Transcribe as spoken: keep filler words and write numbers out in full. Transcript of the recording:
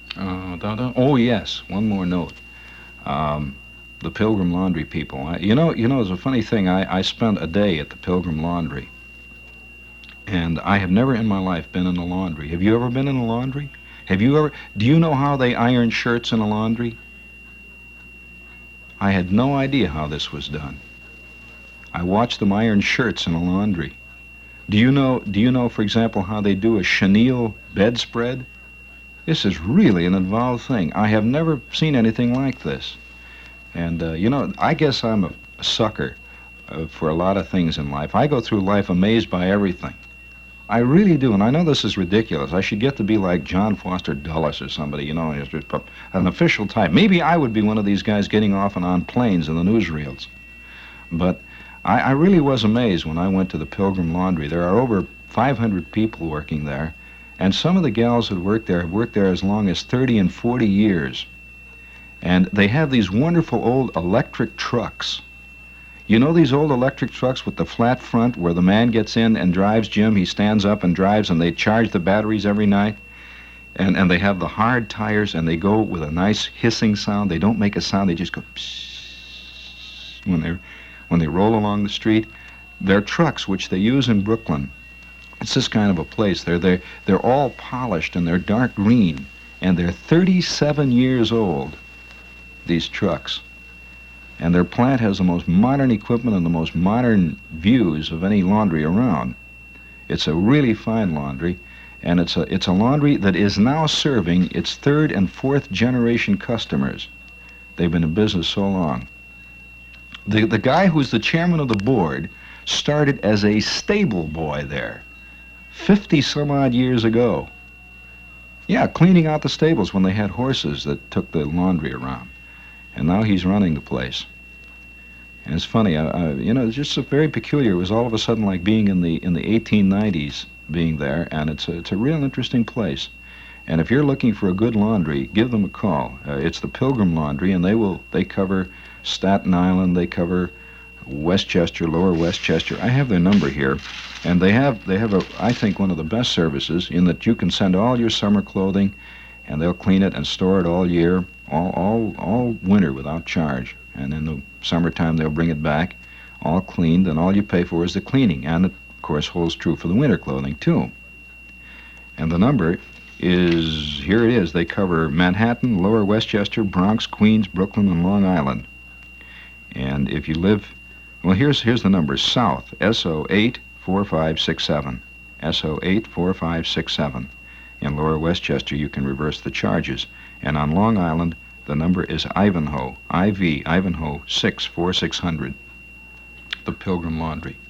Uh, da, da. Oh yes, one more note. Um, the Pilgrim Laundry people. I, you know, you know, it's a funny thing. I, I spent a day at the Pilgrim Laundry, and I have never in my life been in a laundry. Have you ever been in a laundry? Have you ever? Do you know how they iron shirts in a laundry? I had no idea how this was done. I watched them iron shirts in a laundry. Do you know? Do you know, for example, how they do a chenille bedspread? This is really an involved thing. I have never seen anything like this. And, uh, you know, I guess I'm a, a sucker uh, for a lot of things in life. I go through life amazed by everything. I really do, and I know this is ridiculous. I should get to be like John Foster Dulles or somebody, you know, an official type. Maybe I would be one of these guys getting off and on planes in the newsreels. But I, I really was amazed when I went to the Pilgrim Laundry. There are over five hundred people working there, and some of the gals who work there have worked there as long as thirty and forty years. And they have these wonderful old electric trucks. You know these old electric trucks with the flat front where the man gets in and drives, Jim, he stands up and drives, and they charge the batteries every night? And, and they have the hard tires, and they go with a nice hissing sound. They don't make a sound, they just go psss when they when they roll along the street. They're trucks which they use in Brooklyn. It's this kind of a place. They're, they're, they're all polished, and they're dark green, and they're thirty-seven years old, these trucks. And their plant has the most modern equipment and the most modern views of any laundry around. It's a really fine laundry, and it's a, it's a laundry that is now serving its third and fourth generation customers. They've been in business so long. The, the guy who's the chairman of the board started as a stable boy there, fifty some odd years ago. Yeah, cleaning out the stables when they had horses that took the laundry around. And now he's running the place. And it's funny, I, I, you know, it's just so very peculiar. It was all of a sudden like being in the in the eighteen nineties, being there, and it's a, it's a real interesting place. And if you're looking for a good laundry, give them a call. Uh, it's the Pilgrim Laundry, and they will they cover Staten Island, they cover Westchester, Lower Westchester. I have their number here, and they have they have a I think one of the best services in that you can send all your summer clothing, and they'll clean it and store it all year. All, all, all winter without charge, and in the summertime they'll bring it back, all cleaned, and all you pay for is the cleaning, and it, of course, holds true for the winter clothing too. And the number is, here it is, they cover Manhattan, Lower Westchester, Bronx, Queens, Brooklyn, and Long Island. And if you live, well, here's here's the number, South, S O eight four five six seven, S O eight four five six seven. In Lower Westchester, you can reverse the charges. And on Long Island, the number is Ivanhoe, I V, Ivanhoe, six four six hundred, the Pilgrim Laundry.